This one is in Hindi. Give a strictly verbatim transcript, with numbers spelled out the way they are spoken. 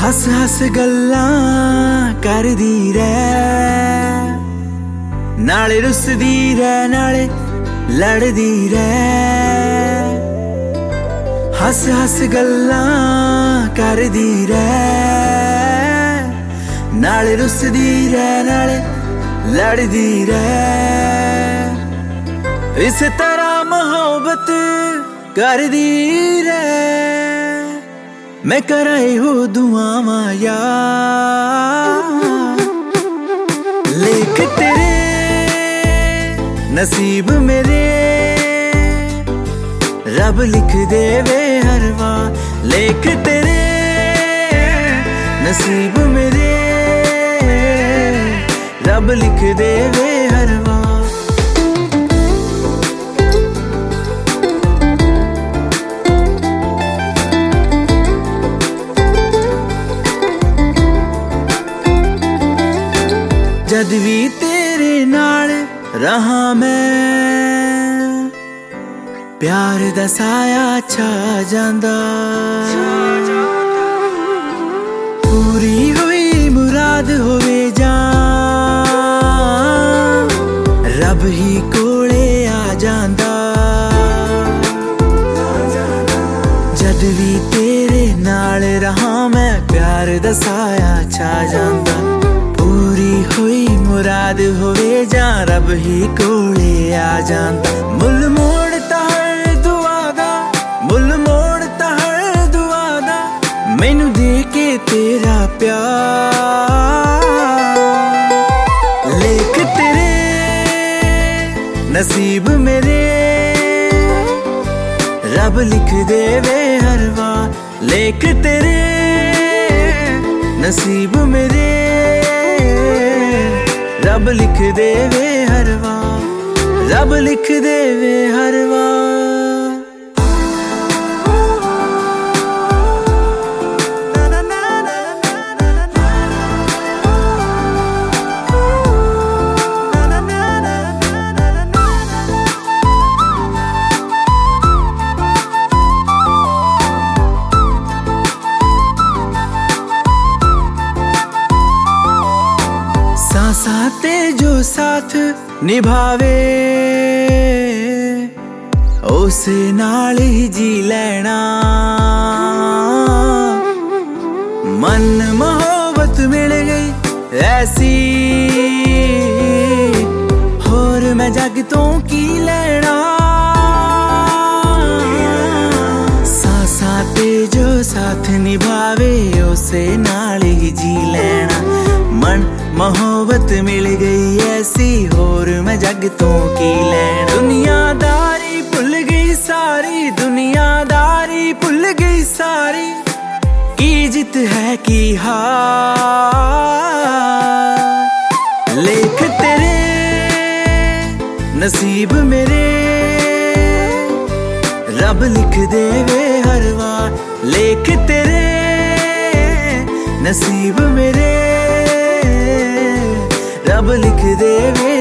हस हस गल्लां करदी रह, नाले रुसदी रह नाले लड़दी रह। हस हस गल्लां करदी रह, नाले रुसदी रह नाले लड़दी रह। इस तरह मोहब्बत करदी रह, मैं कराए हो दुआवां यार। लेख तेरे नसीब मेरे रब लिख देवे हर बार। लेख तेरे नसीब मेरे रब लिख देवे हर बार। जद भी तेरे नाल रहा मैं, प्यार दा साया छा जांदा। पूरी हुई मुराद होवे जान, रब ही कोले आ जांदा। जद भी तेरे नाल रहा मैं, प्यार दा साया छा जांदा। पूरी हुई मुराद होवे जा, रब ही कोले आ जांदा। मुल मोड़ता हर दुआ दा, मुल मोड़ता हर दुआ दा, मैनू दे के तेरा प्यार। लेख तेरे नसीब मेरे रब लिख देवे हर बार। लेख तेरे नसीब मेरे रब लिख देवे हर बार, रब लिख देवे हर बार। साथे जो साथ निभावे, उसे नाल ही जी लेना। मन मोहब्बत मिल गई ऐसी, होर मैं जग तो की लेना। साथे जो साथ निभावे, उसे नाल ही जी लेना। मन मोहब्बत मिल गई ऐसी, होर मैं जग तो की लेना। दुनियादारी भुल गई सारी, दुनियादारी भुल गई सारी, की जित है की हार। लेख तेरे नसीब मेरे रब लिख देवे हर बार। लेख तेरे नसीब मेरे रब लिख देवे